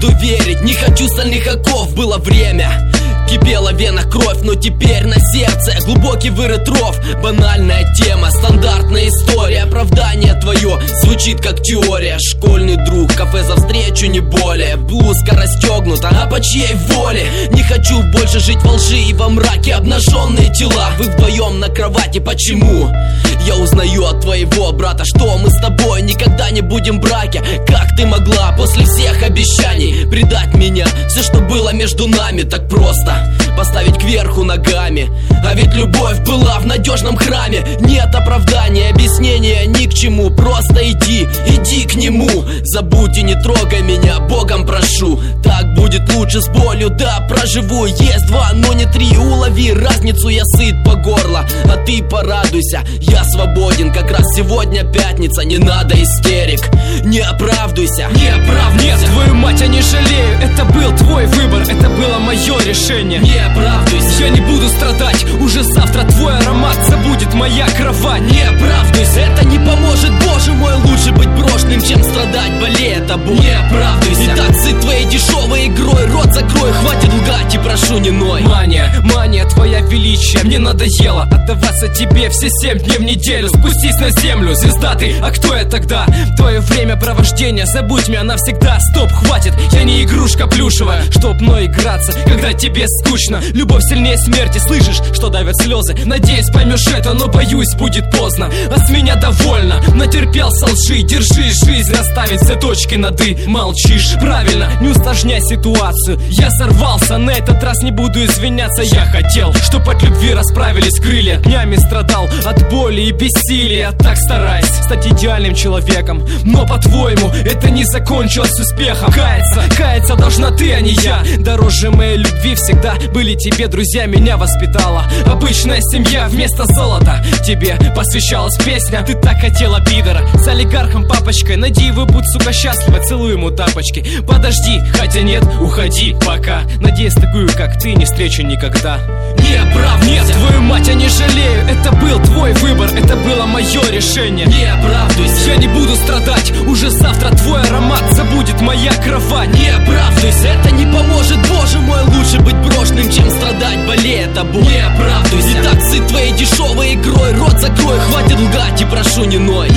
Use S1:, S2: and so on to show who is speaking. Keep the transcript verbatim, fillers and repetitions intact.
S1: буду верить, не хочу стальных оков. Было время, кипела в венах кровь, но теперь на сердце глубокий вырыт ров. Банальная тема, стандартная история. Оправдание твое звучит как теория. Школьный друг, кафе за встречу, не более. Блузка расстегнута, а по чьей воле? Не хочу больше жить во лжи и во мраке. Обнаженные тела, вы вдвоем на кровати, почему? Я узнаю от твоего брата, что мы с тобой никогда не будем в браке. Как ты могла после всех обещаний предать меня? Все, что было между нами, так просто поставить кверху ногами. А ведь любовь была в надежном храме. Нет оправдания, объяснения ни к чему. Просто иди, иди к нему. Забудь и не трогай меня, Богом прошу. Так будет лучше, с болью, да, проживу. Есть два, но не три, улови разницу. Я сыт по горло, а ты порадуйся. Я свободен, как раз сегодня пятница. Не надо истерик, не оправдывайся. Не оправдывайся.
S2: Нет, твою мать, я не жалею. Это был твой выбор, это было мое решение.
S1: Не оправдывайся.
S2: Я не буду страдать, уже завтра твой аромат забудет моя кровать.
S1: Не оправдывайся, это не поможет, боже мой. Лучше быть брошенным, чем страдать, болея тобой. Не оправдывайся. И так сыт твоей дешевой игрой. Рот закрой, хватит лгать и прошу не ной.
S2: Мания, мания, твоя величие мне надоело отдаваться тебе все семь дней в неделю. Спустись на землю, звезда ты, а кто я тогда? Твое время провождения, забудь меня навсегда. Стоп, хватит, я не игрушка плюшевая, чтоб мной играться, когда тебе скучно. Любовь сильнее смерти, слышишь, что давят слезы? Надеюсь, поймешь это, но боюсь, будет поздно. А с меня довольно, натерпелся лжи. Держи жизнь, расставить все точки над «и». Молчишь, правильно, не усложняй ситуацию. Я сорвался, на этот раз не буду извиняться. Я хотел, чтоб от любви расправились крылья. Днями страдал от боли и бессилия. Так стараюсь стать идеальным человеком, но по-твоему это не закончилось успехом. Каяться, каяться должна ты, а не я. Дороже моей любви всегда были тебе друзья. Меня воспитала обычная семья вместо золота. Тебе посвящалась песня. Ты так хотела пидора с олигархом папочкой. Надеюсь, вы будь, сука, счастливы. Целую ему тапочки. Подожди, хотя нет, уходи пока. Надеюсь, такую, как ты, не встречу никогда.
S1: Не оправдывайся.
S2: Нет, твою мать, я не жалею. Это был твой выбор, это было мое решение.
S1: Не оправдывайся.
S2: Я не буду страдать, уже завтра твой аромат забудет моя кровать.
S1: Не оправдывайся, это не поможет, боже мой. Лучше быть брошенным, чем страдать, болея тобой. Не оправдывайся. И так сыт твоей дешевой игрой. Рот закрой, хватит лгать и прошу не ной.